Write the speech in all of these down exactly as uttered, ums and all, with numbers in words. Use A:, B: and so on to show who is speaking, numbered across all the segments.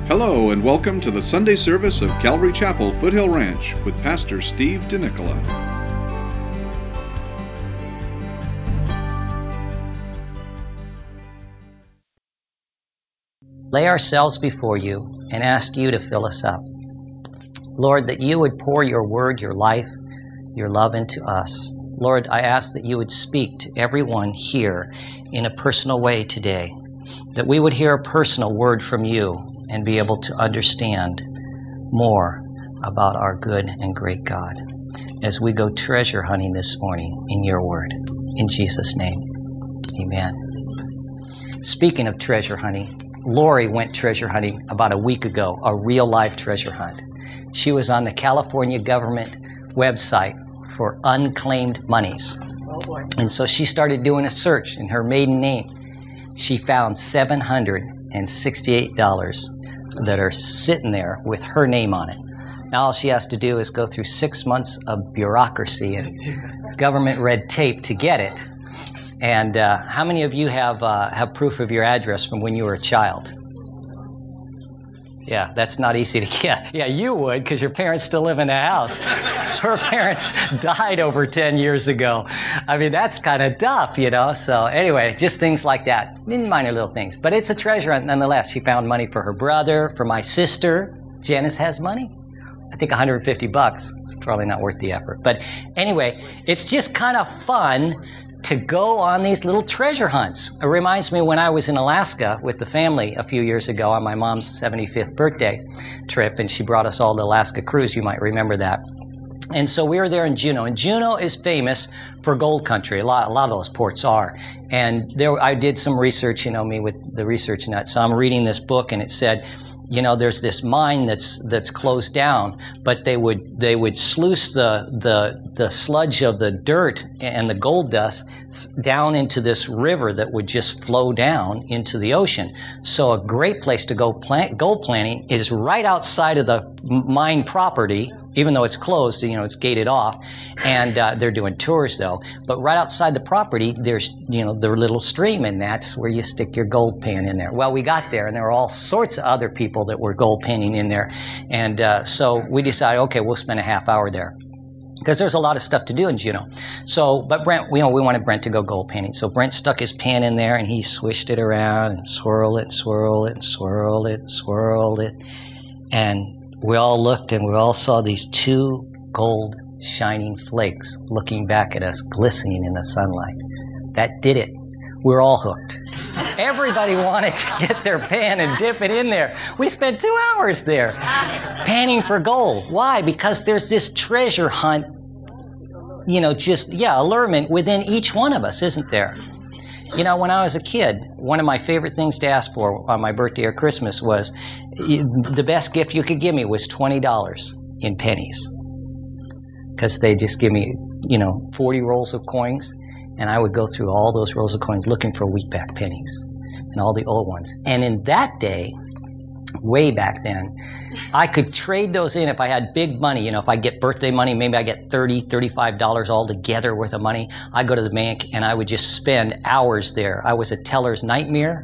A: Hello and welcome to the Sunday service of Calvary Chapel, Foothill Ranch with Pastor Steve DeNicola.
B: Lay ourselves before you and ask you to fill us up. Lord, that you would pour your word, your life, your love into us. Lord, I ask that you would speak to everyone here in a personal way today, that we would hear a personal word from you and be able to understand more about our good and great God as we go treasure hunting this morning in your word. In Jesus' name, amen. Speaking of treasure hunting, Lori went treasure hunting about a week ago, a real-life treasure hunt. She was on the California government website for unclaimed monies.
C: Oh boy.
B: And so she started doing a search in her maiden name. She found seven hundred sixty-eight dollars that are sitting there with her name on it. Now all she has to do is go through six months of bureaucracy and government red tape to get it. And uh, how many of you have uh, have proof of your address from when you were a child? Yeah, that's not easy to get. Yeah, you would, because your parents still live in the house. Her parents died over ten years ago. I mean, that's kind of tough, you know? So anyway, just things like that. Minor little things. But it's a treasure hunt nonetheless. She found money for her brother, for my sister. Janice has money. I think one hundred fifty bucks. It's probably not worth the effort. But anyway, it's just kind of fun to go on these little treasure hunts. It reminds me when I was in Alaska with the family a few years ago on my mom's seventy-fifth birthday trip, and she brought us all to Alaska cruise. You might remember that. And so we were there in Juneau, and Juneau is famous for gold country. A lot, a lot of those ports are. And there, I did some research, you know, me with the research nut. So I'm reading this book, and it said, you know, there's this mine that's that's closed down, but they would they would sluice the the the sludge of the dirt and the gold dust down into this river that would just flow down into the ocean. So a great place to go plant gold planting is right outside of the mine property, even though it's closed, you know, it's gated off, and uh, they're doing tours though. But right outside the property, there's, you know, the little stream, and that's where you stick your gold pan in there. Well, we got there, and there were all sorts of other people that were gold panning in there, and uh, so we decided, okay, we'll spend a half hour there, because there's a lot of stuff to do in Juneau. So, but Brent, you know, we wanted Brent to go gold panning. So Brent stuck his pan in there, and he swished it around and swirled it, swirled it, swirled it, swirled it, and we all looked, and we all saw these two gold shining flakes looking back at us, glistening in the sunlight. That did it. We're all hooked. Everybody wanted to get their pan and dip it in there. We spent two hours there panning for gold. Why? Because there's this treasure hunt, you know, just, yeah, allurement within each one of us, isn't there? You know, when I was a kid, one of my favorite things to ask for on my birthday or Christmas was, the best gift you could give me was twenty dollars in pennies. Because they just give me, you know, forty rolls of coins, and I would go through all those rolls of coins looking for wheatback pennies and all the old ones. And in that day, way back then, I could trade those in if I had big money. You know, if I get birthday money, maybe I get thirty dollars, thirty-five dollars all together worth of money. I go to the bank and I would just spend hours there. I was a teller's nightmare.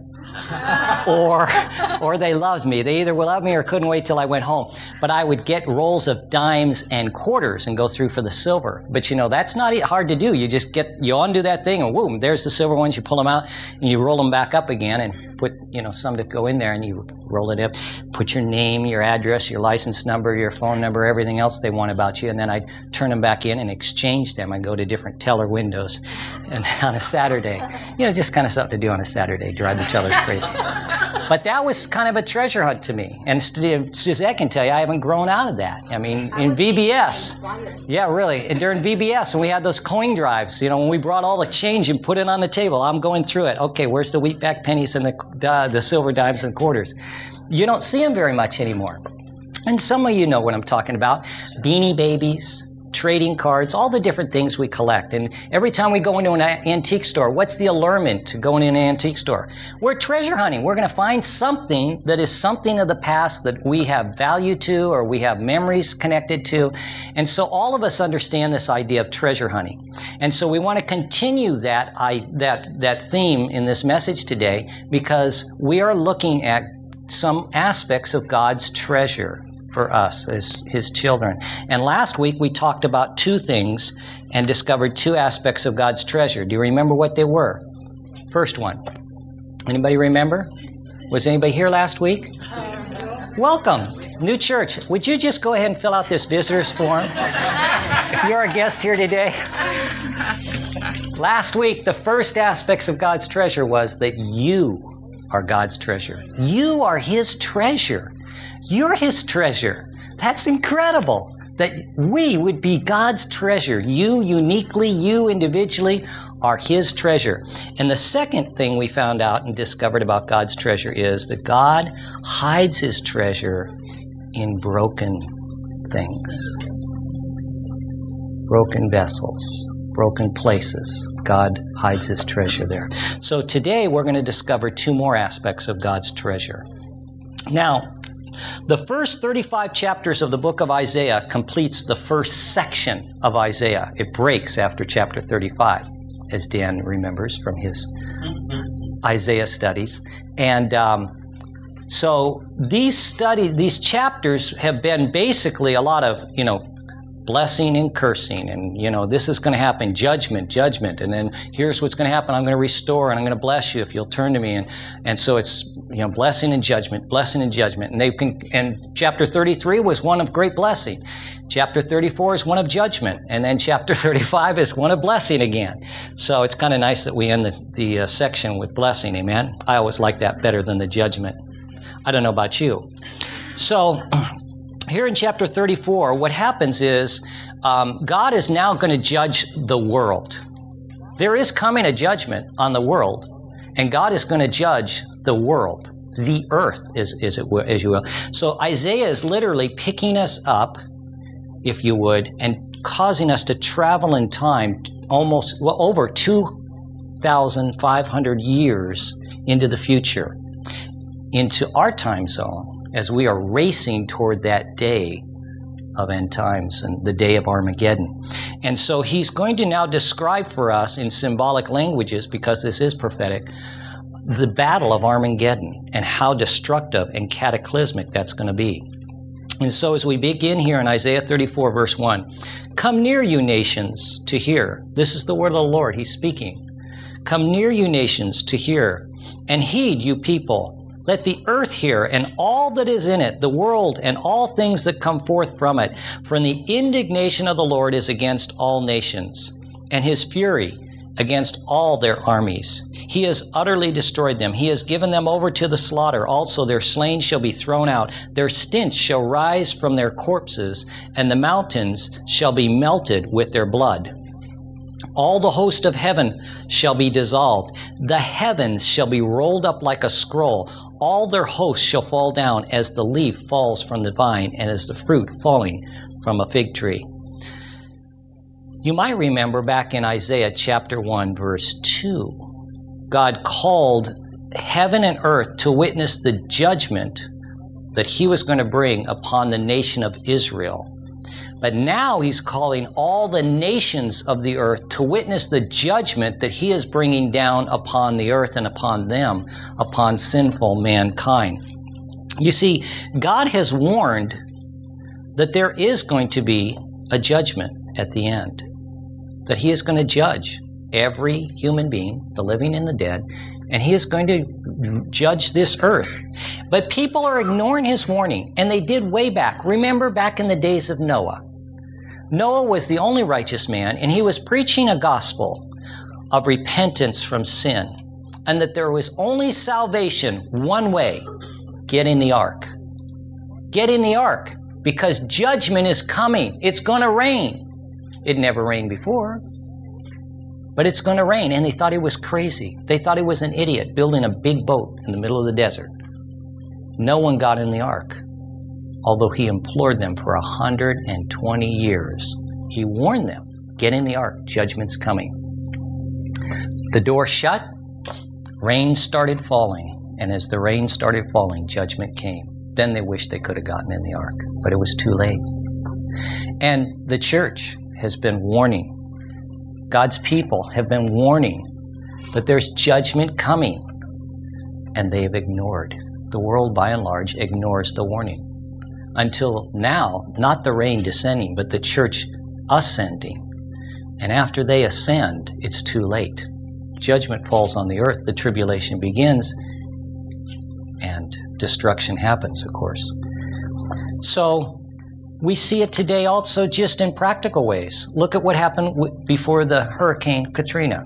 B: or or they loved me. They either loved me or couldn't wait till I went home. But I would get rolls of dimes and quarters and go through for the silver. But you know, that's not hard to do. You just get, you undo that thing and boom, there's the silver ones. You pull them out and you roll them back up again and put, you know, some to go in there, and you roll it up, put your name, your address, your license number, your phone number, everything else they want about you, and then I'd turn them back in and exchange them. I'd go to different teller windows and on a Saturday. You know, just kind of something to do on a Saturday, drive the tellers crazy. But that was kind of a treasure hunt to me. And Suzette can tell you, I haven't grown out of that. I mean, in V B S. Yeah, really. And during V B S, and we had those coin drives, you know, when we brought all the change and put it on the table, I'm going through it. Okay, where's the wheatback pennies and the, uh, the silver dimes and quarters? You don't see them very much anymore. And some of you know what I'm talking about. Beanie Babies, trading cards, all the different things we collect. And every time we go into an antique store, what's the allurement to going in an antique store? We're treasure hunting. We're going to find something that is something of the past that we have value to or we have memories connected to. And so all of us understand this idea of treasure hunting. And so we want to continue that I, that that theme in this message today, because we are looking at some aspects of God's treasure for us as his children. And last week we talked about two things and discovered two aspects of God's treasure. Do you remember what they were? First one. Anybody remember? Was anybody here last week? Welcome. New church. Would you just go ahead and fill out this visitor's form? If you're a guest here today. Last week, the first aspects of God's treasure was that you are God's treasure. You are his treasure. You're his treasure. That's incredible. That we would be God's treasure. You uniquely, you individually are his treasure. And the second thing we found out and discovered about God's treasure is that God hides his treasure in broken things. Broken vessels, broken places. God hides his treasure there. So today we're going to discover two more aspects of God's treasure. Now, the first thirty-five chapters of the book of Isaiah completes the first section of Isaiah. It breaks after chapter thirty-five, as Dan remembers from his Isaiah studies. And um, so these studies, these chapters have been basically a lot of, you know, blessing and cursing, and you know, this is going to happen, judgment, judgment, and then here's what's going to happen, I'm going to restore and I'm going to bless you if you'll turn to me, and and so it's, you know, blessing and judgment, blessing and judgment, and they can, and chapter thirty-three was one of great blessing, chapter thirty-four is one of judgment, and then chapter thirty-five is one of blessing again. So it's kind of nice that we end the, the uh, section with blessing, amen. I always like that better than the judgment. I don't know about you. So here in chapter thirty-four, what happens is um, God is now going to judge the world. There is coming a judgment on the world, and God is going to judge the world, the earth, as, as, it, as you will. So Isaiah is literally picking us up, if you would, and causing us to travel in time almost, well, over two thousand five hundred years into the future, into our time zone, as we are racing toward that day of end times and the day of Armageddon. And so he's going to now describe for us in symbolic languages, because this is prophetic, the battle of Armageddon and how destructive and cataclysmic that's going to be. And so as we begin here in Isaiah thirty-four, verse one, come near, you nations, to hear. This is the word of the Lord. He's speaking. Come near, you nations, to hear, and heed, you people. Let the earth hear, and all that is in it, the world, and all things that come forth from it. For the indignation of the Lord is against all nations, and his fury against all their armies. He has utterly destroyed them. He has given them over to the slaughter. Also their slain shall be thrown out. Their stench shall rise from their corpses, and the mountains shall be melted with their blood. All the host of heaven shall be dissolved. The heavens shall be rolled up like a scroll. All their hosts shall fall down as the leaf falls from the vine and as the fruit falling from a fig tree. You might remember back in Isaiah chapter one, verse two, God called heaven and earth to witness the judgment that he was going to bring upon the nation of Israel. But now he's calling all the nations of the earth to witness the judgment that he is bringing down upon the earth and upon them, upon sinful mankind. You see, God has warned that there is going to be a judgment at the end, that he is going to judge every human being, the living and the dead, and he is going to judge this earth. But people are ignoring his warning, and they did way back. Remember back in the days of Noah. Noah was the only righteous man, and he was preaching a gospel of repentance from sin, and that there was only salvation one way: get in the ark. Get in the ark, because judgment is coming. It's going to rain. It never rained before, but it's going to rain. And they thought he was crazy. They thought he was an idiot building a big boat in the middle of the desert. No one got in the ark, although he implored them for one hundred twenty years. He warned them, get in the ark, judgment's coming. The door shut, rain started falling, and as the rain started falling, judgment came. Then they wished they could have gotten in the ark, but it was too late. And the church has been warning, God's people have been warning that there's judgment coming, and they have ignored the world by and large ignores the warning. Until now, not the rain descending, but the church ascending. And after they ascend, it's too late. Judgment falls on the earth, the tribulation begins, and destruction happens, of course. So we see it today also just in practical ways. Look at what happened w- before the Hurricane Katrina.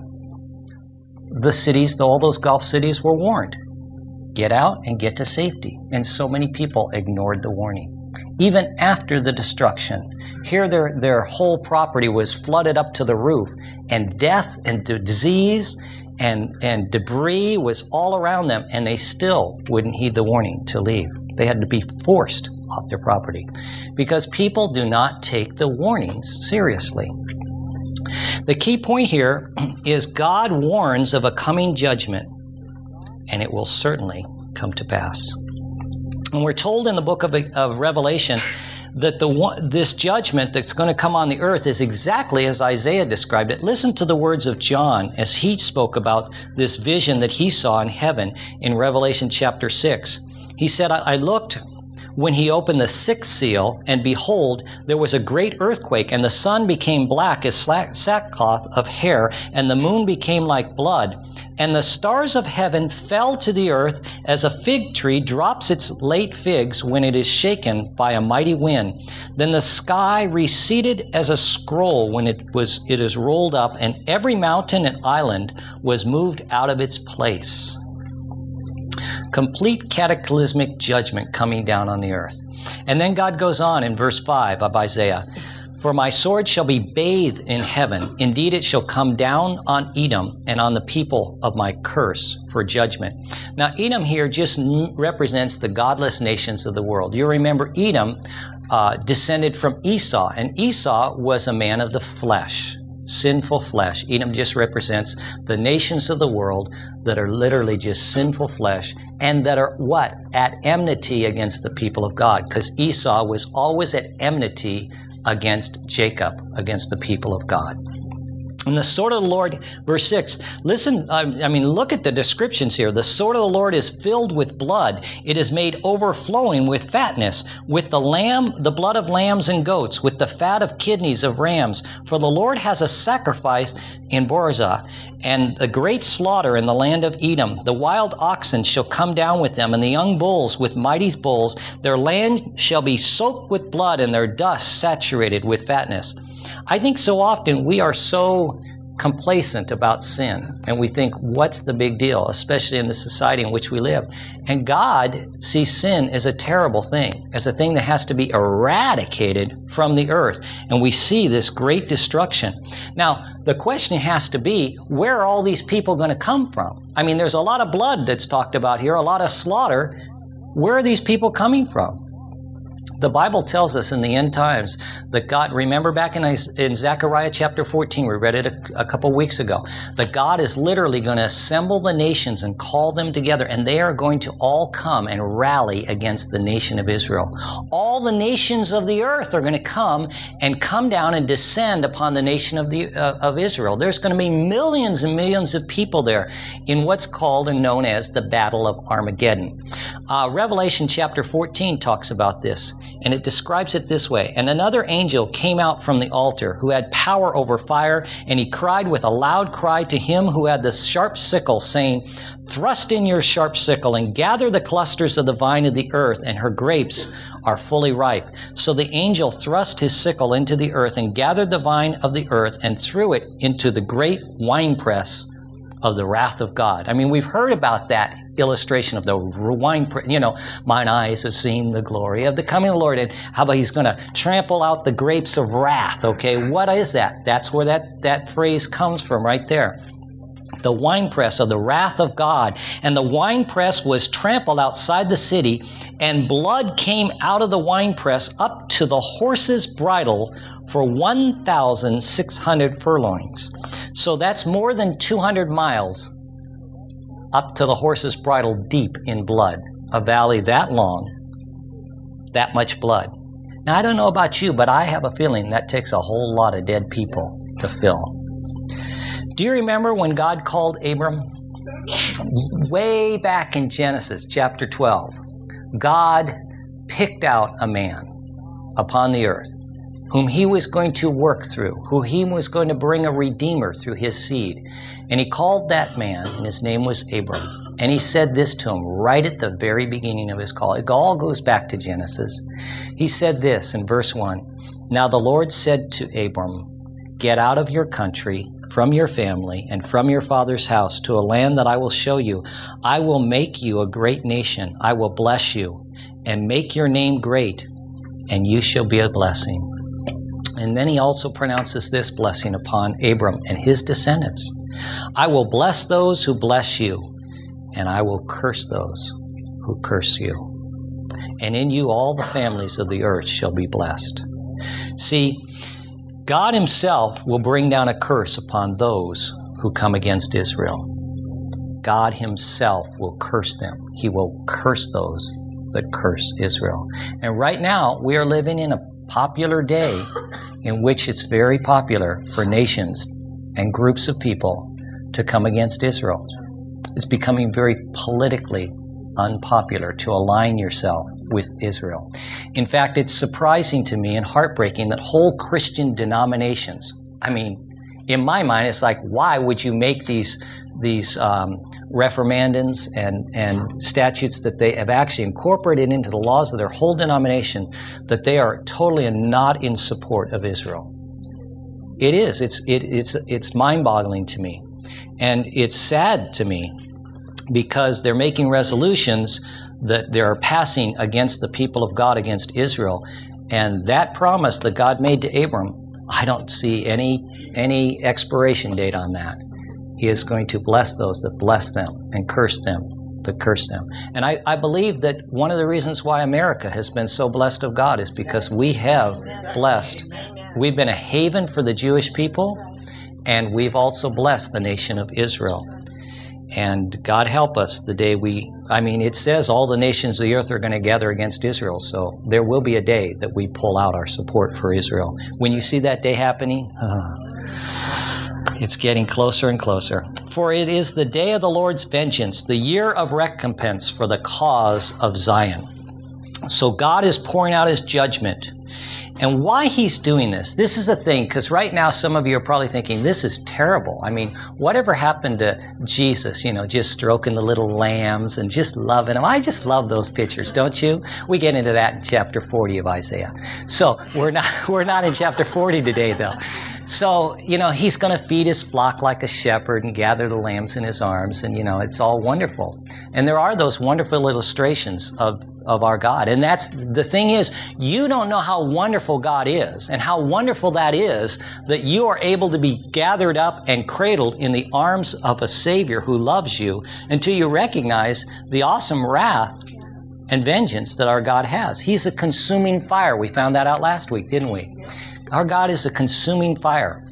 B: The cities, all those Gulf cities were warned. Get out and get to safety. And so many people ignored the warning. Even after the destruction, here their, their whole property was flooded up to the roof, and death and disease and, and debris was all around them, and they still wouldn't heed the warning to leave. They had to be forced off their property because people do not take the warnings seriously. The key point here is God warns of a coming judgment, and it will certainly come to pass. And we're told in the book of, of Revelation that the one, this judgment that's going to come on the earth is exactly as Isaiah described it. Listen to the words of John as he spoke about this vision that he saw in heaven in Revelation chapter six. He said, I, I looked when he opened the sixth seal, and behold, there was a great earthquake, and the sun became black as sackcloth of hair, and the moon became like blood. And the stars of heaven fell to the earth as a fig tree drops its late figs when it is shaken by a mighty wind. Then the sky receded as a scroll when it was it is rolled up, and every mountain and island was moved out of its place. Complete cataclysmic judgment coming down on the earth. And then God goes on in verse five of Isaiah, for my sword shall be bathed in heaven. Indeed, it shall come down on Edom and on the people of my curse for judgment. Now, Edom here just represents the godless nations of the world. You remember Edom uh, descended from Esau, and Esau was a man of the flesh. Sinful flesh. Edom just represents the nations of the world that are literally just sinful flesh and that are what? At enmity against the people of God, because Esau was always at enmity against Jacob, against the people of God. And the sword of the Lord, verse six, listen, I mean, look at the descriptions here. The sword of the Lord is filled with blood. It is made overflowing with fatness, with the lamb, the blood of lambs and goats, with the fat of kidneys of rams. For the Lord has a sacrifice in Borazah, and a great slaughter in the land of Edom. The wild oxen shall come down with them, and the young bulls with mighty bulls. Their land shall be soaked with blood, and their dust saturated with fatness. I think so often we are so complacent about sin, and we think, what's the big deal, especially in the society in which we live? And God sees sin as a terrible thing, as a thing that has to be eradicated from the earth. And we see this great destruction. Now, the question has to be, where are all these people going to come from? I mean, there's a lot of blood that's talked about here, a lot of slaughter. Where are these people coming from? The Bible tells us in the end times that God, remember back in, in Zechariah chapter fourteen, we read it a, a couple weeks ago, that God is literally going to assemble the nations and call them together, and they are going to all come and rally against the nation of Israel. All the nations of the earth are going to come and come down and descend upon the nation of, the, uh, of Israel. There's going to be millions and millions of people there in what's called and known as the Battle of Armageddon. Uh, Revelation chapter fourteen talks about this. And it describes it this way. And another angel came out from the altar who had power over fire, and he cried with a loud cry to him who had the sharp sickle, saying, thrust in your sharp sickle and gather the clusters of the vine of the earth, and her grapes are fully ripe. So the angel thrust his sickle into the earth and gathered the vine of the earth and threw it into the great winepress of the wrath of God. I mean, we've heard about that illustration of the wine, you know, mine eyes have seen the glory of the coming of the Lord. And how about he's going to trample out the grapes of wrath? Okay, what is that? That's where that, that phrase comes from right there. The winepress of the wrath of God. And the winepress was trampled outside the city, and blood came out of the winepress up to the horse's bridle for one thousand six hundred furlongs. So that's more than two hundred miles up to the horse's bridle, deep in blood. A valley that long, that much blood. Now, I don't know about you, but I have a feeling that takes a whole lot of dead people to fill. Do you remember when God called Abram? Way back in Genesis chapter twelve. God picked out a man upon the earth whom he was going to work through, who he was going to bring a redeemer through his seed. And he called that man, and his name was Abram. And he said this to him right at the very beginning of his call. It all goes back to Genesis. He said this in verse one, "Now the Lord said to Abram, get out of your country, from your family, and from your father's house to a land that I will show you. I will make you a great nation. I will bless you and make your name great, and you shall be a blessing." And then he also pronounces this blessing upon Abram and his descendants. "I will bless those who bless you, and I will curse those who curse you. And in you all the families of the earth shall be blessed." See, God himself will bring down a curse upon those who come against Israel. God himself will curse them. He will curse those that curse Israel. And right now, we are living in a popular day in which it's very popular for nations and groups of people to come against Israel. It's becoming very politically unpopular to align yourself with Israel. In fact, it's surprising to me and heartbreaking that whole Christian denominations, I mean, in my mind, it's like, why would you make these these um, referendums and, and statutes that they have actually incorporated into the laws of their whole denomination, that they are totally not in support of Israel? It is. It's it, it's it's mind-boggling to me, and it's sad to me, because they're making resolutions that they are passing against the people of God, against Israel, and that promise that God made to Abram, I don't see any any expiration date on that. He is going to bless those that bless them and curse them that curse them. And I, I believe that one of the reasons why America has been so blessed of God is because we have blessed. We've been a haven for the Jewish people, and we've also blessed the nation of Israel. And God help us the day we, I mean, it says all the nations of the earth are going to gather against Israel. So there will be a day that we pull out our support for Israel. When you see that day happening, uh, it's getting closer and closer. For it is the day of the Lord's vengeance, the year of recompense for the cause of Zion. So God is pouring out his judgment. And why he's doing this, this is the thing, because right now some of you are probably thinking, this is terrible. I mean, whatever happened to Jesus, you know, just stroking the little lambs and just loving them? I just love those pictures, don't you? We get into that in chapter forty of Isaiah. So we're not, we're not in chapter forty today, though. So, you know, he's going to feed his flock like a shepherd and gather the lambs in his arms, and, you know, it's all wonderful. And there are those wonderful illustrations of of our God. And that's the thing is, you don't know how wonderful God is and how wonderful that is that you are able to be gathered up and cradled in the arms of a Savior who loves you until you recognize the awesome wrath and vengeance that our God has. He's a consuming fire. We found that out last week, didn't we? Our God is a consuming fire.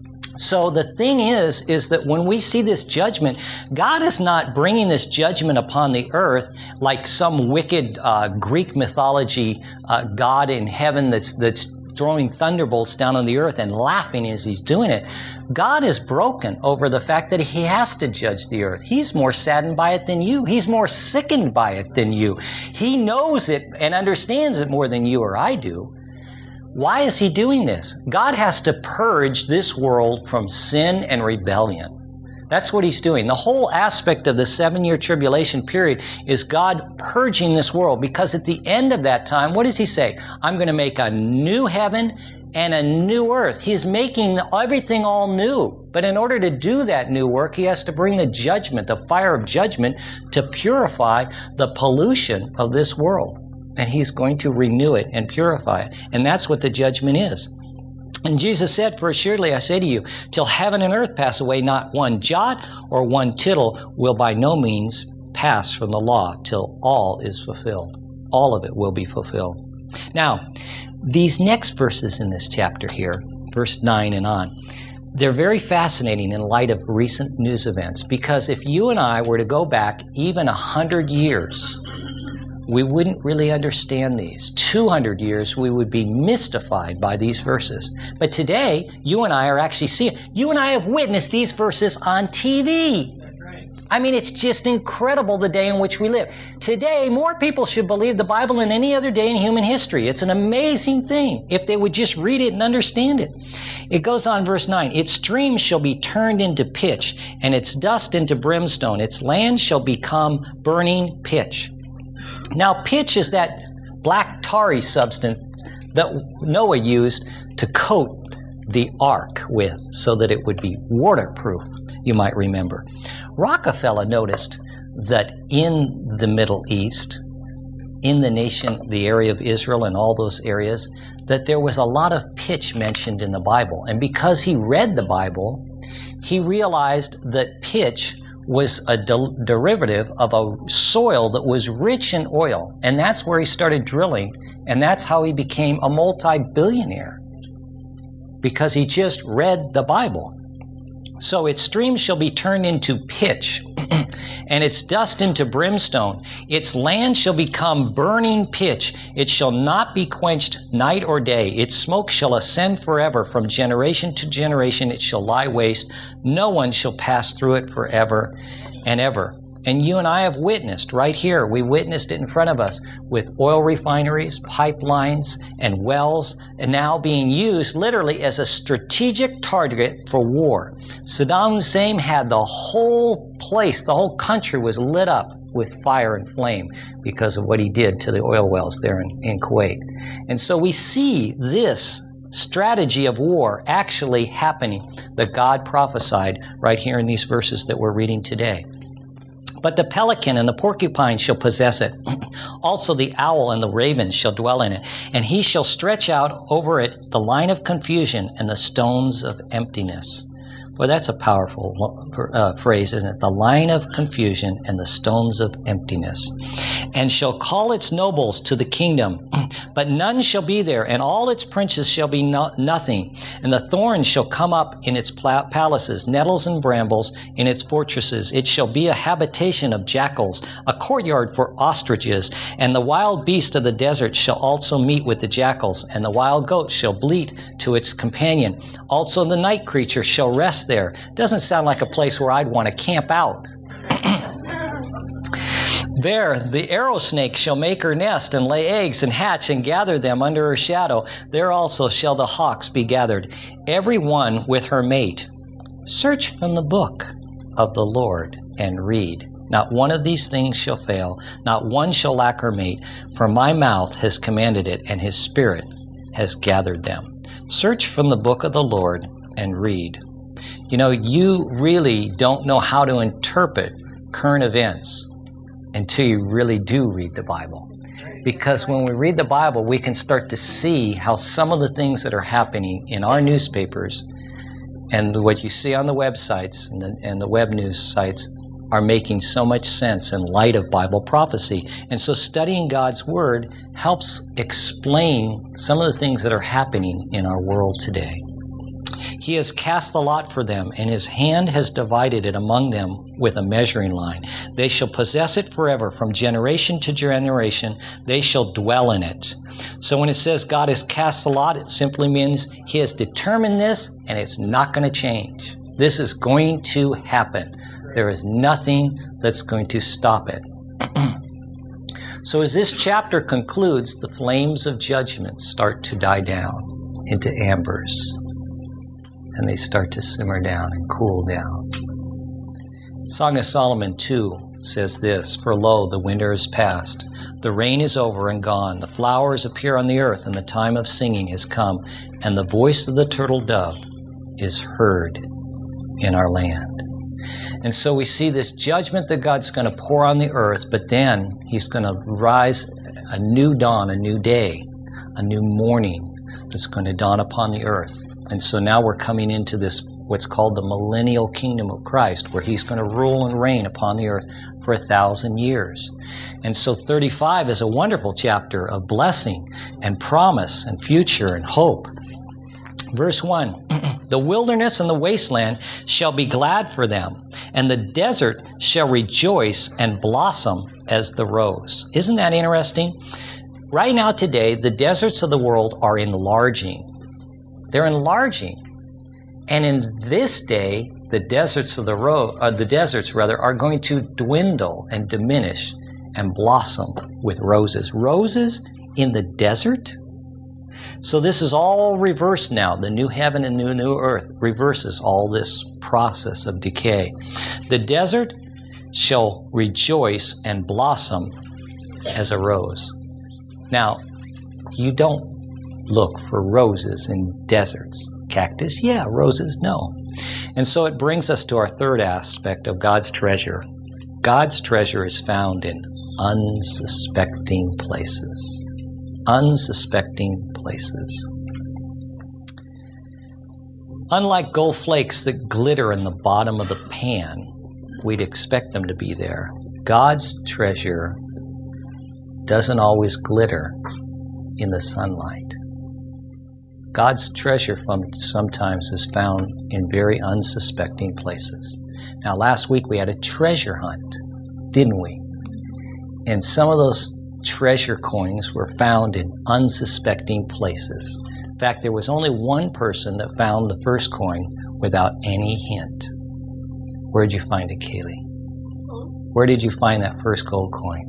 B: So the thing is, is that when we see this judgment, God is not bringing this judgment upon the earth like some wicked uh, Greek mythology uh, God in heaven that's that's throwing thunderbolts down on the earth and laughing as he's doing it. God is broken over the fact that he has to judge the earth. He's more saddened by it than you. He's more sickened by it than you. He knows it and understands it more than you or I do. Why is he doing this? God has to purge this world from sin and rebellion. That's what he's doing. The whole aspect of the seven-year tribulation period is God purging this world, because at the end of that time, what does he say? I'm going to make a new heaven and a new earth. He's making everything all new. But in order to do that new work, he has to bring the judgment, the fire of judgment, to purify the pollution of this world. And he's going to renew it and purify it. And that's what the judgment is. And Jesus said, for assuredly I say to you, till heaven and earth pass away, not one jot or one tittle will by no means pass from the law till all is fulfilled. All of it will be fulfilled. Now, these next verses in this chapter here, verse nine and on, they're very fascinating in light of recent news events. Because if you and I were to go back even a hundred years, we wouldn't really understand these. two hundred years, we would be mystified by these verses. But today, you and I are actually seeing, you and I have witnessed these verses on T V. That's right. I mean, it's just incredible the day in which we live. Today, more people should believe the Bible than any other day in human history. It's an amazing thing if they would just read it and understand it. It goes on, verse nine, its streams shall be turned into pitch, and its dust into brimstone. Its land shall become burning pitch. Now, pitch is that black tarry substance that Noah used to coat the ark with so that it would be waterproof, you might remember. Rockefeller noticed that in the Middle East, in the nation, the area of Israel and all those areas, that there was a lot of pitch mentioned in the Bible. And because he read the Bible, he realized that pitch was a de- derivative of a soil that was rich in oil. And that's where he started drilling. And that's how he became a multi-billionaire, because he just read the Bible. So its streams shall be turned into pitch, and its dust into brimstone. Its land shall become burning pitch. It shall not be quenched night or day. Its smoke shall ascend forever. From generation to generation it shall lie waste. No one shall pass through it forever and ever. And you and I have witnessed right here, we witnessed it in front of us with oil refineries, pipelines, and wells, and now being used literally as a strategic target for war. Saddam Hussein had the whole place, the whole country was lit up with fire and flame because of what he did to the oil wells there in, in Kuwait. And so we see this strategy of war actually happening that God prophesied right here in these verses that we're reading today. But the pelican and the porcupine shall possess it. Also the owl and the raven shall dwell in it. And he shall stretch out over it the line of confusion and the stones of emptiness. Well, that's a powerful uh, phrase, isn't it? The line of confusion and the stones of emptiness. And shall call its nobles to the kingdom, but none shall be there, and all its princes shall be no- nothing. And the thorns shall come up in its pla- palaces, nettles and brambles in its fortresses. It shall be a habitation of jackals, a courtyard for ostriches. And the wild beast of the desert shall also meet with the jackals, and the wild goat shall bleat to its companion. Also the night creature shall rest there. Doesn't sound like a place where I'd want to camp out. There the arrow snake shall make her nest and lay eggs and hatch and gather them under her shadow. There also shall the hawks be gathered, every one with her mate. Search from the book of the Lord and read. Not one of these things shall fail, not one shall lack her mate, for my mouth has commanded it, and his spirit has gathered them. Search from the book of the Lord and read. You know, you really don't know how to interpret current events until you really do read the Bible. Because when we read the Bible, we can start to see how some of the things that are happening in our newspapers and what you see on the websites and the, and the web news sites are making so much sense in light of Bible prophecy. And so studying God's Word helps explain some of the things that are happening in our world today. He has cast the lot for them, and his hand has divided it among them with a measuring line. They shall possess it forever, from generation to generation. They shall dwell in it. So when it says God has cast the lot, it simply means he has determined this, and it's not going to change. This is going to happen. There is nothing that's going to stop it. So as this chapter concludes, the flames of judgment start to die down into embers. And they start to simmer down and cool down. Song of Solomon two says this, for lo, the winter is past, the rain is over and gone, the flowers appear on the earth, and the time of singing has come, and the voice of the turtle dove is heard in our land. And so we see this judgment that God's going to pour on the earth, but then he's going to rise a new dawn, a new day, a new morning that's going to dawn upon the earth. And so now we're coming into this, what's called the millennial kingdom of Christ, where he's going to rule and reign upon the earth for a thousand years. And so thirty-five is a wonderful chapter of blessing and promise and future and hope. Verse one, the wilderness and the wasteland shall be glad for them, and the desert shall rejoice and blossom as the rose. Isn't that interesting? Right now today, the deserts of the world are enlarging. They're enlarging. And in this day, the deserts of the road, uh, the deserts rather, are going to dwindle and diminish and blossom with roses. Roses in the desert? So this is all reversed now. The new heaven and new new earth reverses all this process of decay. The desert shall rejoice and blossom as a rose. Now, you don't look for roses in deserts. Cactus? Yeah. Roses? No. And so it brings us to our third aspect of God's treasure. God's treasure is found in unsuspecting places. Unsuspecting places. Unlike gold flakes that glitter in the bottom of the pan, we'd expect them to be there. God's treasure doesn't always glitter in the sunlight. God's treasure from sometimes is found in very unsuspecting places. Now, last week we had a treasure hunt, didn't we? And some of those treasure coins were found in unsuspecting places. In fact, there was only one person that found the first coin without any hint. Where did you find it, Kaylee? Where did you find that first gold coin?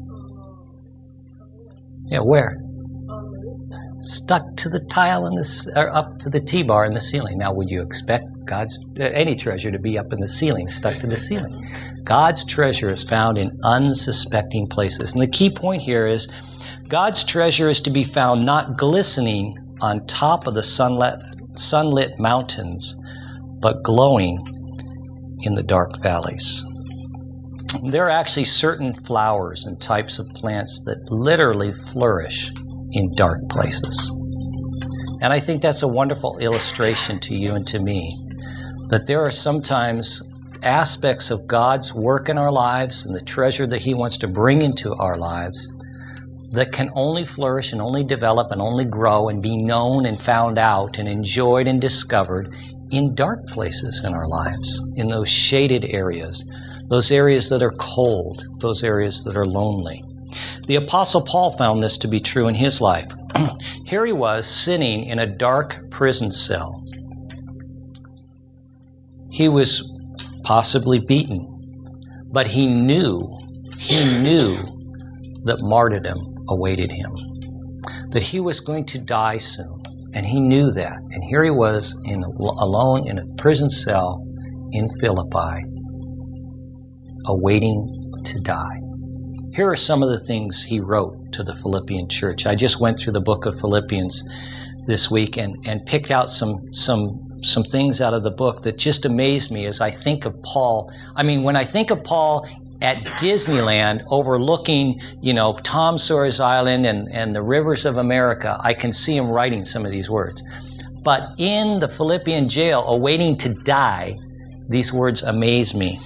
B: Yeah, where? Stuck to the tile in the, or up to the T-bar in the ceiling. Now, would you expect God's uh, any treasure to be up in the ceiling, stuck to the ceiling? God's treasure is found in unsuspecting places. And the key point here is God's treasure is to be found not glistening on top of the sunlit, sunlit mountains, but glowing in the dark valleys. There are actually certain flowers and types of plants that literally flourish in dark places. And I think that's a wonderful illustration to you and to me, that there are sometimes aspects of God's work in our lives and the treasure that He wants to bring into our lives that can only flourish and only develop and only grow and be known and found out and enjoyed and discovered in dark places in our lives, in those shaded areas, those areas that are cold, those areas that are lonely. The Apostle Paul found this to be true in his life. Here he was sitting in a dark prison cell. He was possibly beaten, but he knew, he knew that martyrdom awaited him, that he was going to die soon, and he knew that. And here he was in, alone in a prison cell in Philippi, awaiting to die. Here are some of the things he wrote to the Philippian church. I just went through the book of Philippians this week and, and picked out some some some things out of the book that just amaze me as I think of Paul. I mean, when I think of Paul at Disneyland overlooking, you know, Tom Sawyer's Island and, and the rivers of America, I can see him writing some of these words. But in the Philippian jail, awaiting to die, these words amaze me.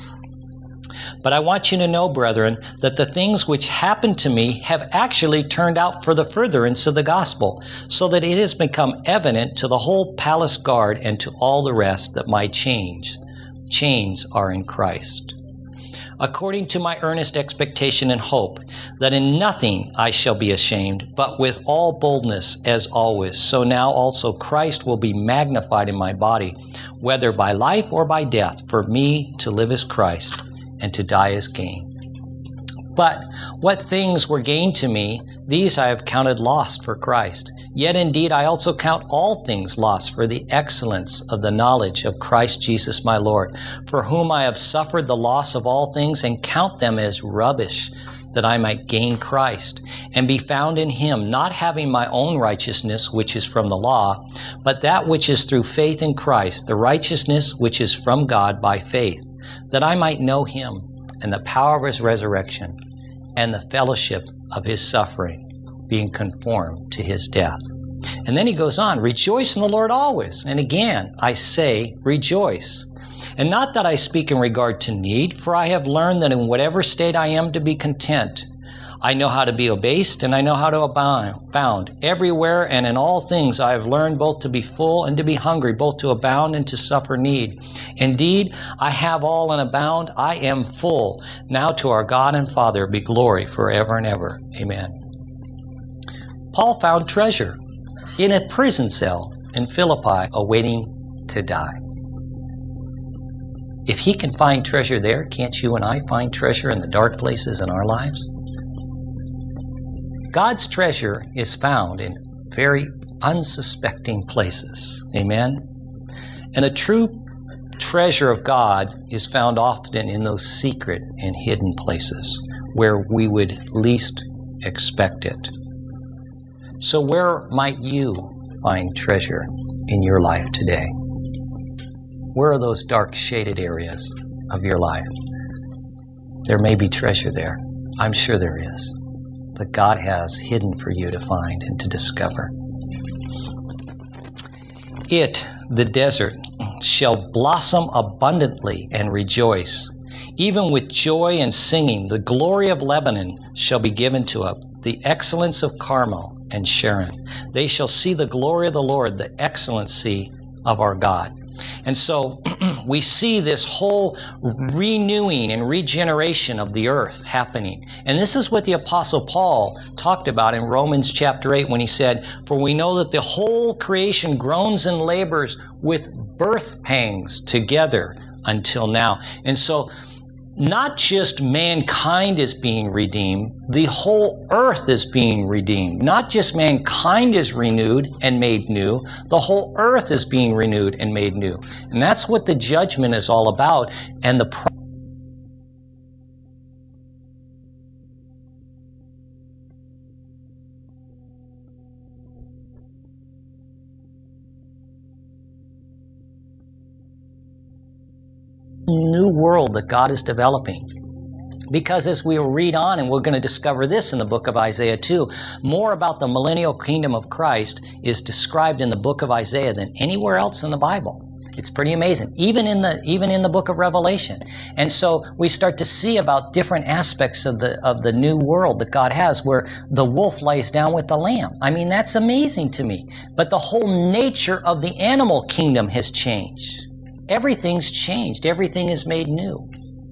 B: But I want you to know, brethren, that the things which happened to me have actually turned out for the furtherance of the gospel, so that it has become evident to the whole palace guard and to all the rest that my chains, chains are in Christ. According to my earnest expectation and hope, that in nothing I shall be ashamed, but with all boldness as always, so now also Christ will be magnified in my body, whether by life or by death. For me to live is Christ, and to die is gain. But what things were gain to me, these I have counted lost for Christ. Yet indeed I also count all things lost for the excellence of the knowledge of Christ Jesus my Lord, for whom I have suffered the loss of all things, and count them as rubbish, that I might gain Christ, and be found in Him, not having my own righteousness, which is from the law, but that which is through faith in Christ, the righteousness which is from God by faith, that I might know Him, and the power of His resurrection, and the fellowship of His suffering, being conformed to His death. And then he goes on, rejoice in the Lord always. And again, I say, rejoice. And not that I speak in regard to need, for I have learned that in whatever state I am to be content. I know how to be abased, and I know how to abound. Everywhere and in all things I have learned both to be full and to be hungry, both to abound and to suffer need. Indeed, I have all and abound. I am full. Now to our God and Father be glory forever and ever. Amen. Paul found treasure in a prison cell in Philippi, awaiting to die. If he can find treasure there, can't you and I find treasure in the dark places in our lives? God's treasure is found in very unsuspecting places. Amen? And the true treasure of God is found often in those secret and hidden places where we would least expect it. So where might you find treasure in your life today? Where are those dark shaded areas of your life? There may be treasure there. I'm sure there is. But God has hidden for you to find and to discover. It, the desert, shall blossom abundantly and rejoice. Even with joy and singing, the glory of Lebanon shall be given to it, the excellence of Carmel and Sharon. They shall see the glory of the Lord, the excellency of our God. And so we see this whole renewing and regeneration of the earth happening. And this is what the Apostle Paul talked about in Romans chapter eight when he said, "For we know that the whole creation groans and labors with birth pangs together until now." And so not just mankind is being redeemed, the whole earth is being redeemed. Not just mankind is renewed and made new, the whole earth is being renewed and made new. And that's what the judgment is all about. And the pro- new world that God is developing. Because as we read on, and we're going to discover this in the book of Isaiah too, more about the millennial kingdom of Christ is described in the book of Isaiah than anywhere else in the Bible. It's pretty amazing, even in the even in the book of Revelation. And so we start to see about different aspects of the of the new world that God has, where the wolf lays down with the lamb. I mean, that's amazing to me. But the whole nature of the animal kingdom has changed. Everything's changed. Everything is made new.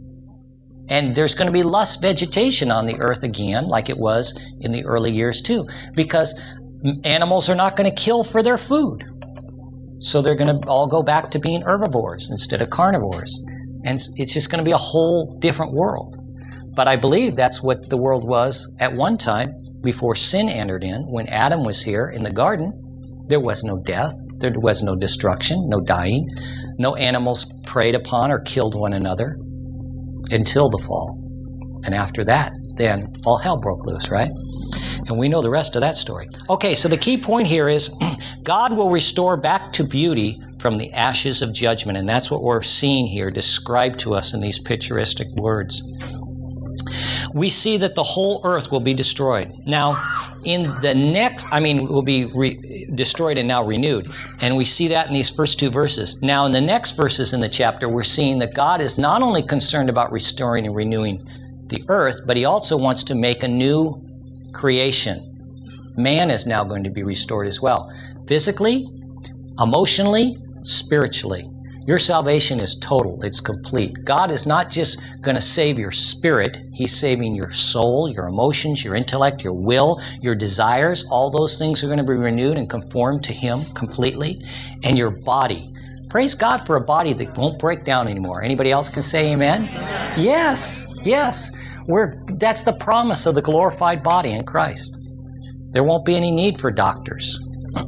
B: And there's going to be lush vegetation on the earth again, like it was in the early years too, because animals are not going to kill for their food. So they're going to all go back to being herbivores instead of carnivores. And it's just going to be a whole different world. But I believe that's what the world was at one time before sin entered in. When Adam was here in the garden, there was no death. There was no destruction, no dying. No animals preyed upon or killed one another until the fall. And after that, then all hell broke loose, right? And we know the rest of that story. Okay, so the key point here is God will restore back to beauty from the ashes of judgment. And that's what we're seeing here described to us in these picturesque words. We see that the whole earth will be destroyed. Now, in the next, I mean, will be re- destroyed and now renewed. And we see that in these first two verses. Now, in the next verses in the chapter, we're seeing that God is not only concerned about restoring and renewing the earth, but he also wants to make a new creation. Man is now going to be restored as well. Physically, emotionally, spiritually. Your salvation is total. It's complete. God is not just going to save your spirit. He's saving your soul, your emotions, your intellect, your will, your desires. All those things are going to be renewed and conformed to him completely. And your body. Praise God for a body that won't break down anymore. Anybody else can say amen? Amen. Yes, yes. We're, that's the promise of the glorified body in Christ. There won't be any need for doctors.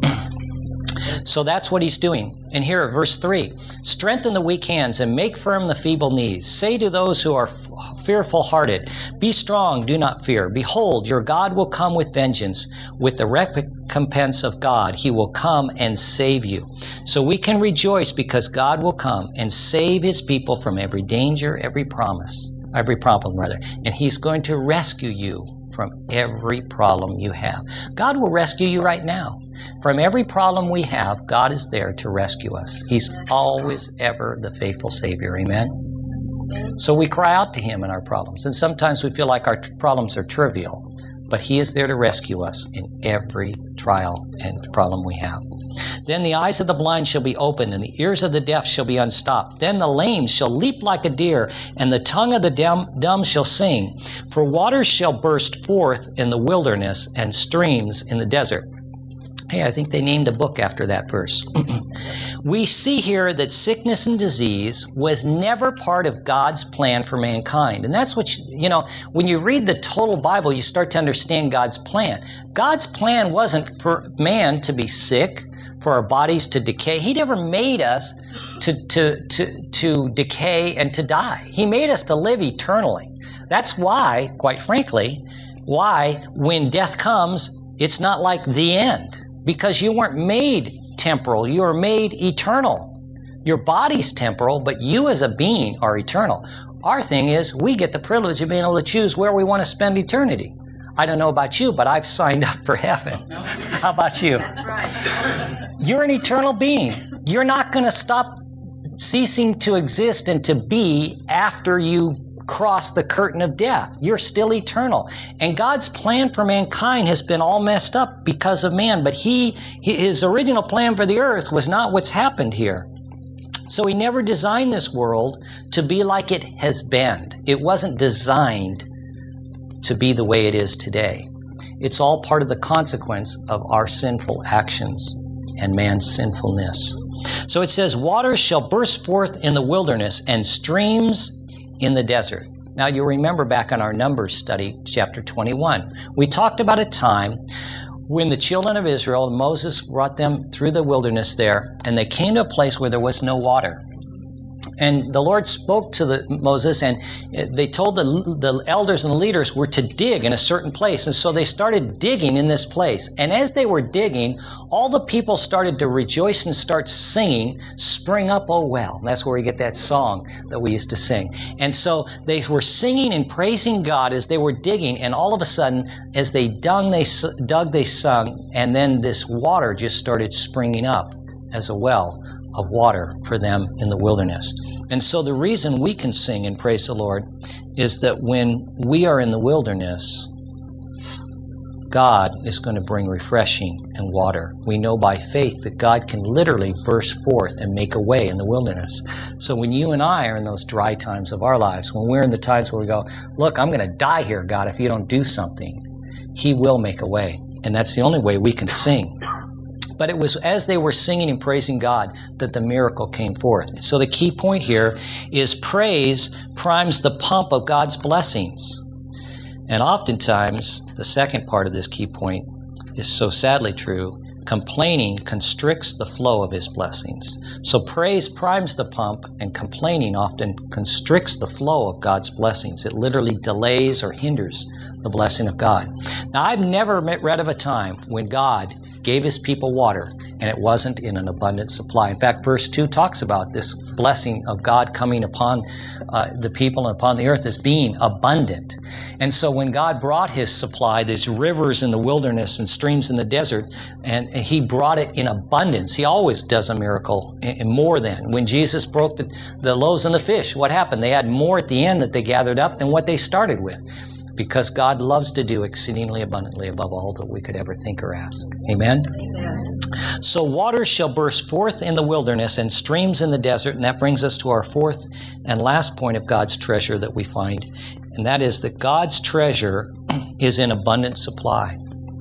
B: So that's what he's doing. And here at verse three, strengthen the weak hands and make firm the feeble knees. Say to those who are f- fearful hearted, be strong, do not fear. Behold, your God will come with vengeance. With the recompense of God, he will come and save you. So we can rejoice because God will come and save his people from every danger, every promise, every problem rather. And he's going to rescue you from every problem you have. God will rescue you right now. From every problem we have, God is there to rescue us. He's always, ever the faithful Savior. Amen? So we cry out to him in our problems. And sometimes we feel like our t- problems are trivial. But he is there to rescue us in every trial and problem we have. Then the eyes of the blind shall be opened, and the ears of the deaf shall be unstopped. Then the lame shall leap like a deer, and the tongue of the dumb, dumb shall sing. For waters shall burst forth in the wilderness, and streams in the desert. Hey, I think they named a book after that verse. we see here that sickness and disease was never part of God's plan for mankind. And that's what, you, you know, when you read the total Bible, you start to understand God's plan. God's plan wasn't for man to be sick, for our bodies to decay. He never made us to, to, to, to decay and to die. He made us to live eternally. That's why, quite frankly, why when death comes, it's not like the end. Because you weren't made temporal, you are made eternal. Your body's temporal, but you as a being are eternal. Our thing is, we get the privilege of being able to choose where we want to spend eternity. I don't know about you, but I've signed up for heaven. How about you?
C: That's right.
B: You're an eternal being. You're not going to stop ceasing to exist and to be after you cross the curtain of death. You're still eternal. And God's plan for mankind has been all messed up because of man. But he, his original plan for the earth was not what's happened here. So he never designed this world to be like it has been. It wasn't designed to be the way it is today. It's all part of the consequence of our sinful actions and man's sinfulness. So it says, waters shall burst forth in the wilderness and streams in the desert. Now you remember back on our Numbers study, chapter twenty-one, we talked about a time when the children of Israel, Moses brought them through the wilderness there, and they came to a place where there was no water. And the Lord spoke to the, Moses, and they told the, the elders and the leaders were to dig in a certain place. And so they started digging in this place. And as they were digging, all the people started to rejoice and start singing, "Spring up, oh well." That's where we get that song that we used to sing. And so they were singing and praising God as they were digging. And all of a sudden, as they dug, they, dug, they sung. And then this water just started springing up as a well of water for them in the wilderness. And so the reason we can sing and praise the Lord is that when we are in the wilderness, God is going to bring refreshing and water. We know by faith that God can literally burst forth and make a way in the wilderness. So when you and I are in those dry times of our lives, when we're in the times where we go, look, I'm going to die here, God, if you don't do something, He will make a way. And that's the only way we can sing. But it was as they were singing and praising God that the miracle came forth. So the key point here is praise primes the pump of God's blessings. And oftentimes, the second part of this key point is so sadly true. Complaining constricts the flow of His blessings. So praise primes the pump, and complaining often constricts the flow of God's blessings. It literally delays or hinders the blessing of God. Now, I've never read of a time when God gave His people water and it wasn't in an abundant supply. In fact, verse two talks about this blessing of God coming upon uh, the people and upon the earth as being abundant. And so when God brought His supply, there's rivers in the wilderness and streams in the desert, and He brought it in abundance. He always does a miracle in more than. When Jesus broke the, the loaves and the fish, what happened? They had more at the end that they gathered up than what they started with. Because God loves to do exceedingly abundantly above all that we could ever think or ask. Amen?
C: Amen.
B: So waters shall burst forth in the wilderness and streams in the desert. And that brings us to our fourth and last point of God's treasure that we find. And that is that God's treasure is in abundant supply.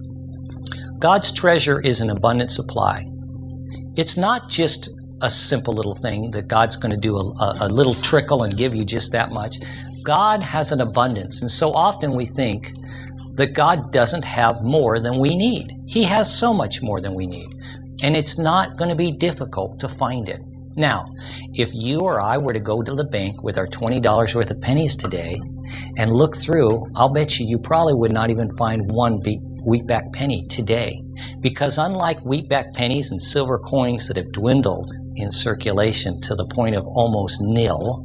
B: God's treasure is an abundant supply. It's not just a simple little thing that God's going to do a, a, a little trickle and give you just that much. God has an abundance, and so often we think that God doesn't have more than we need. He has so much more than we need, and it's not going to be difficult to find it. Now, if you or I were to go to the bank with our twenty dollars worth of pennies today and look through, I'll bet you you probably would not even find one wheatback penny today, because unlike wheatback pennies and silver coins that have dwindled in circulation to the point of almost nil,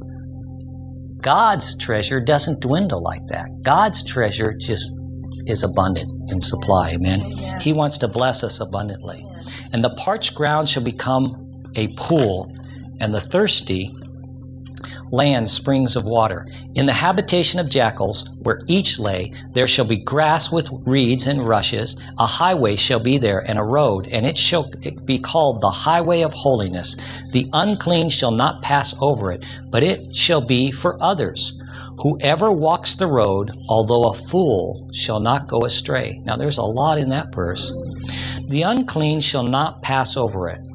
B: God's treasure doesn't dwindle like that. God's treasure just is abundant in supply. Amen.
C: Amen.
B: He wants to bless us abundantly. And the parched ground shall become a pool, and the thirsty land springs of water. In the habitation of jackals, where each lay, there shall be grass with reeds and rushes. A highway shall be there, and a road, and it shall be called the highway of holiness. The unclean shall not pass over it, but it shall be for others. Whoever walks the road, although a fool, shall not go astray. Now there's a lot in that verse. The unclean shall not pass over it.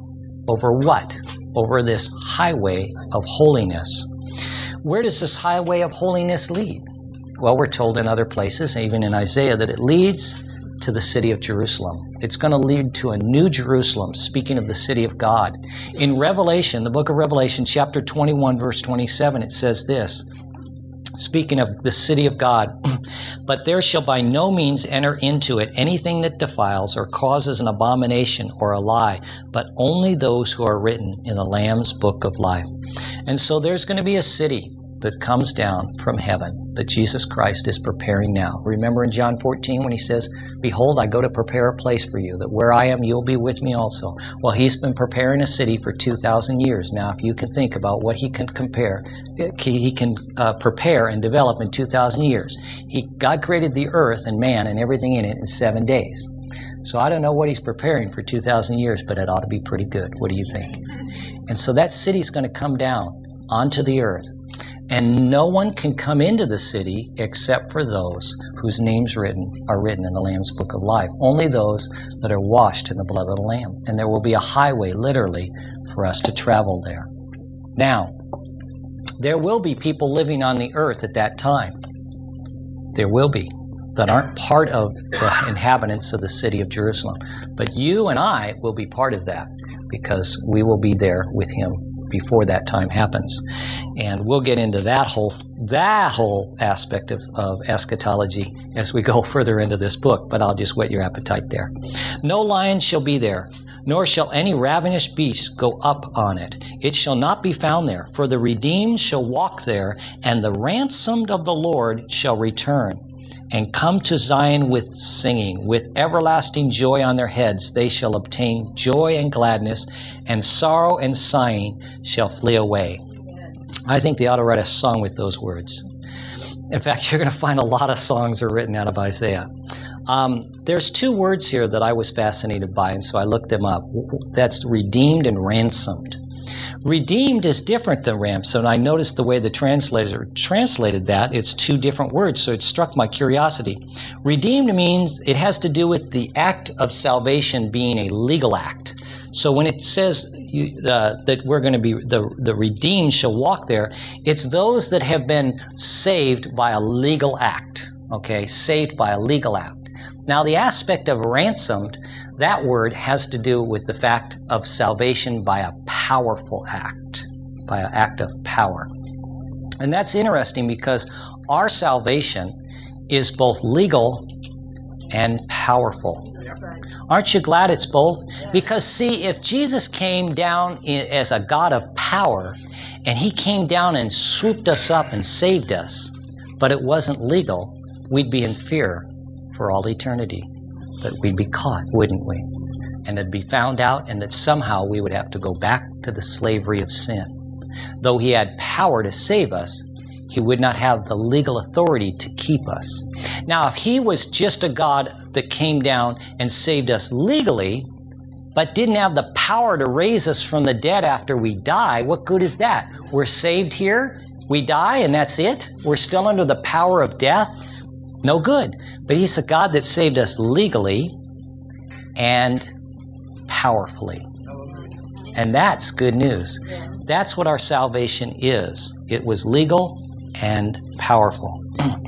B: Over what? Over this highway of holiness. Where does this highway of holiness lead? Well, we're told in other places, even in Isaiah, that it leads to the city of Jerusalem. It's going to lead to a new Jerusalem, speaking of the city of God. In Revelation, the book of Revelation, chapter twenty-one, verse twenty-seven, it says this, speaking of the city of God, but there shall by no means enter into it anything that defiles or causes an abomination or a lie, but only those who are written in the Lamb's book of life. And so there's going to be a city that comes down from heaven that Jesus Christ is preparing now. Remember in John fourteen when he says, behold, I go to prepare a place for you, that where I am, you'll be with me also. Well, he's been preparing a city for two thousand years. Now, if you can think about what he can compare, he can uh, prepare and develop in two thousand years. He, God created the earth and man and everything in it in seven days. So I don't know what he's preparing for two thousand years, but it ought to be pretty good. What do you think? And so that city's going to come down onto the earth. And no one can come into the city except for those whose names written are written in the Lamb's book of life. Only those that are washed in the blood of the Lamb. And there will be a highway, literally, for us to travel there. Now, there will be people living on the earth at that time. There will be, that aren't part of the inhabitants of the city of Jerusalem. But you and I will be part of that, because we will be there with him before that time happens. And we'll get into that whole that whole aspect of, of eschatology as we go further into this book, but I'll just whet your appetite there. No lion shall be there, nor shall any ravenous beast go up on it. It shall not be found there, for the redeemed shall walk there, and the ransomed of the Lord shall return and come to Zion with singing, with everlasting joy on their heads. They shall obtain joy and gladness, and sorrow and sighing shall flee away. I think they ought to write a song with those words. In fact, you're going to find a lot of songs are written out of Isaiah. Um, there's two words here that I was fascinated by, and so I looked them up. That's redeemed and ransomed. Redeemed is different than ransomed. I noticed the way the translator translated that. It's two different words, so it struck my curiosity. Redeemed means it has to do with the act of salvation being a legal act. So when it says you, uh, that we're going to be, the, the redeemed shall walk there, it's those that have been saved by a legal act, okay? Saved by a legal act. Now, the aspect of ransomed, that word has to do with the fact of salvation by a powerful act, by an act of power. And that's interesting because our salvation is both legal and powerful. Aren't you glad it's both? Because see, if Jesus came down as a God of power, and he came down and swooped us up and saved us, but it wasn't legal, we'd be in fear for all eternity, that we'd be caught, wouldn't we? And it'd be found out, and that somehow we would have to go back to the slavery of sin. Though he had power to save us, he would not have the legal authority to keep us. Now, if he was just a God that came down and saved us legally, but didn't have the power to raise us from the dead after we die, what good is that? We're saved here, we die, and that's it? We're still under the power of death? No good. But he's a God that saved us legally and powerfully. And that's good news. That's what our salvation is. It was legal and powerful.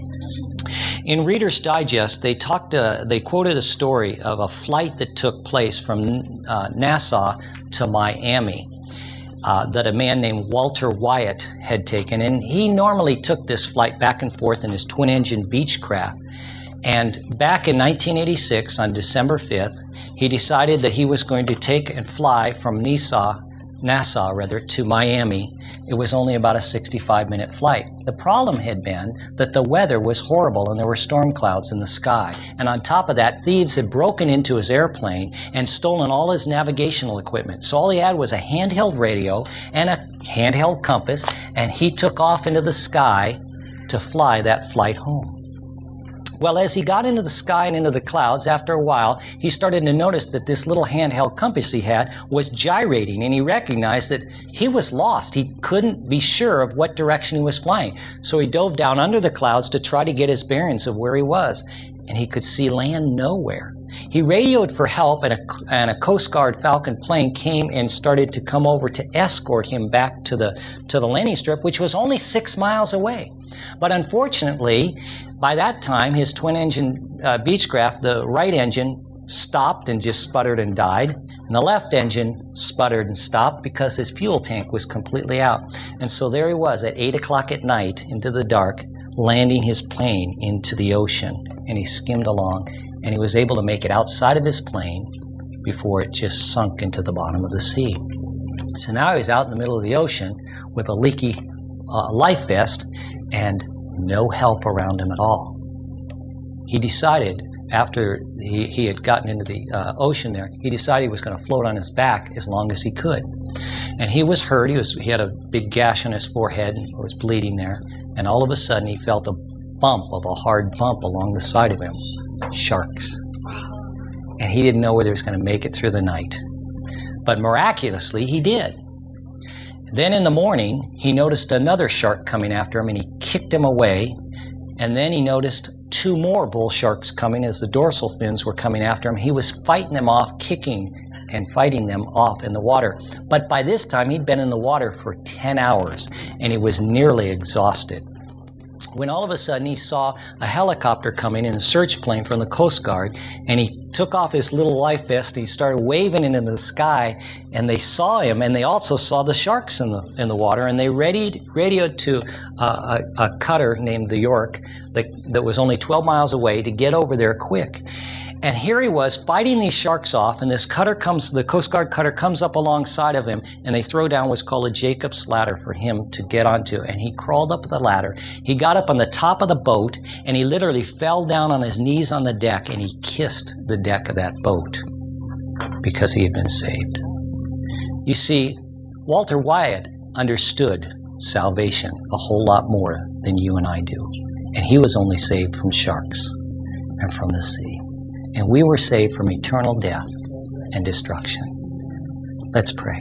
B: In Reader's Digest, they talked. Uh, they quoted a story of a flight that took place from uh, Nassau to Miami uh, that a man named Walter Wyatt had taken. And he normally took this flight back and forth in his twin-engine Beechcraft. And back in nineteen eighty-six, on December fifth, he decided that he was going to take and fly from Nassau, Nassau rather, to Miami. It was only about a sixty-five minute flight. The problem had been that the weather was horrible and there were storm clouds in the sky. And on top of that, thieves had broken into his airplane and stolen all his navigational equipment. So all he had was a handheld radio and a handheld compass, and he took off into the sky to fly that flight home. Well, as he got into the sky and into the clouds, after a while, he started to notice that this little handheld compass he had was gyrating, and he recognized that he was lost. He couldn't be sure of what direction he was flying. So he dove down under the clouds to try to get his bearings of where he was. and he could see land nowhere. He radioed for help, and a, and a Coast Guard Falcon plane came and started to come over to escort him back to the to the landing strip, which was only six miles away. But unfortunately, by that time, his twin-engine uh, Beechcraft, the right engine, stopped and just sputtered and died, and the left engine sputtered and stopped because his fuel tank was completely out. And so there he was at eight o'clock at night into the dark, landing his plane into the ocean, and he skimmed along, and he was able to make it outside of his plane before it just sunk into the bottom of the sea. So now he's out in the middle of the ocean with a leaky uh, life vest and no help around him at all. He decided, after he, he had gotten into the uh, ocean there, he decided he was going to float on his back as long as he could. And he was hurt. He was he had a big gash on his forehead and was bleeding there. And all of a sudden he felt a bump of a hard bump along the side of him. Sharks. And he didn't know whether he was going to make it through the night. But miraculously he did. Then in the morning he noticed another shark coming after him, and he kicked him away. And then he noticed two more bull sharks coming as the dorsal fins were coming after him. He was fighting them off, kicking and fighting them off in the water. But by this time, he'd been in the water for ten hours, and he was nearly exhausted. When all of a sudden he saw a helicopter coming in, a search plane from the Coast Guard, and he took off his little life vest, and he started waving it into the sky, and they saw him, and they also saw the sharks in the in the water, and they radioed, radioed to uh, a, a cutter named the York that, that was only twelve miles away to get over there quick. And here he was fighting these sharks off, and this cutter comes, the Coast Guard cutter comes up alongside of him, and they throw down what's called a Jacob's ladder for him to get onto. And he crawled up the ladder. He got up on the top of the boat, and he literally fell down on his knees on the deck, and he kissed the deck of that boat because he had been saved. You see, Walter Wyatt understood salvation a whole lot more than you and I do. And he was only saved from sharks and from the sea. And we were saved from eternal death and destruction. Let's pray.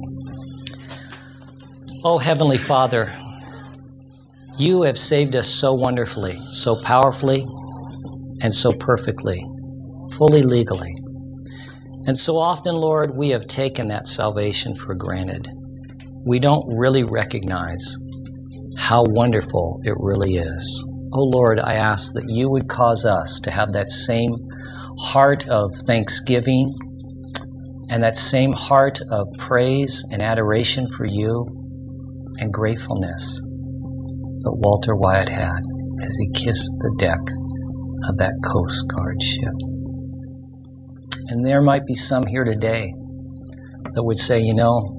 B: Oh, Heavenly Father, you have saved us so wonderfully, so powerfully, and so perfectly, fully legally. And so often, Lord, we have taken that salvation for granted. We don't really recognize how wonderful it really is. Oh, Lord, I ask that you would cause us to have that same heart of thanksgiving and that same heart of praise and adoration for you and gratefulness that Walter Wyatt had as he kissed the deck of that Coast Guard ship. And there might be some here today that would say, you know,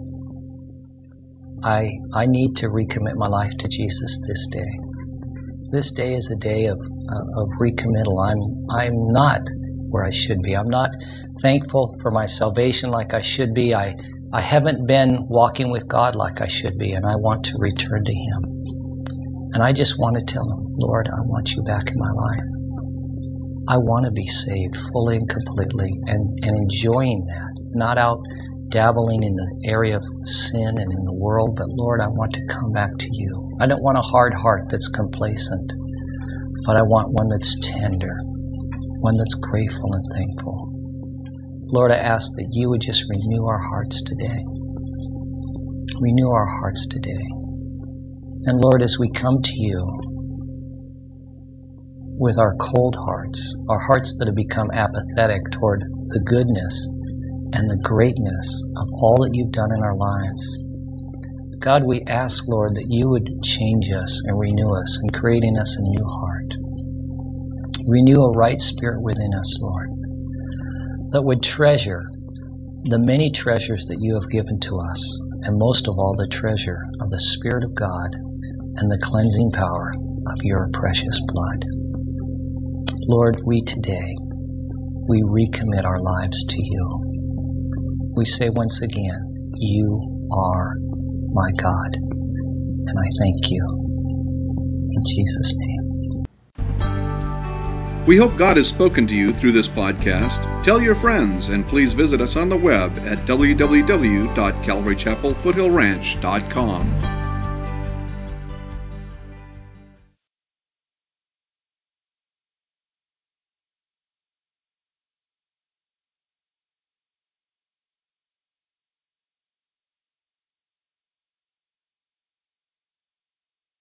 B: I I need to recommit my life to Jesus this day. This day is a day of uh, of recommittal. I'm I'm not where I should be. I'm not thankful for my salvation like I should be. I, I haven't been walking with God like I should be, and I want to return to Him. And I just want to tell Him, Lord, I want you back in my life. I want to be saved fully and completely and, and enjoying that, not out dabbling in the area of sin and in the world, but Lord, I want to come back to you. I don't want a hard heart that's complacent, but I want one that's tender, one that's grateful and thankful. Lord, I ask that you would just renew our hearts today. Renew our hearts today. And Lord, as we come to you with our cold hearts, our hearts that have become apathetic toward the goodness and the greatness of all that you've done in our lives, God, we ask, Lord, that you would change us and renew us and create in us a new heart. Renew a right spirit within us, Lord, that would treasure the many treasures that you have given to us, and most of all, the treasure of the Spirit of God and the cleansing power of your precious blood. Lord, we today, we recommit our lives to you. We say once again, you are my God, and I thank you. In Jesus' name.
A: We hope God has spoken to you through this podcast. Tell your friends, and please visit us on the web at w w w dot calvary chapel foothill ranch dot com.